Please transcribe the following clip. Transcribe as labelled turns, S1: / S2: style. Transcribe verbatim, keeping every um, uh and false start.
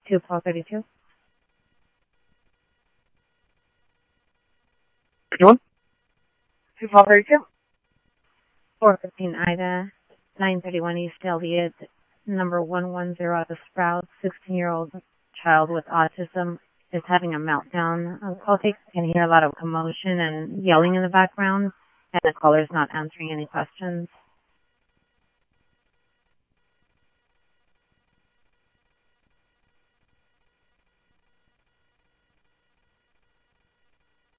S1: two four thirty-two.
S2: Anyone? two four thirty-two.
S1: four fifteen Ida, nine thirty-one East Elliott, number one one zero at the Sprouts. sixteen-year-old child with autism is having a meltdown. Um, call takes can hear a lot of commotion and yelling in the background, and the caller's not answering any questions.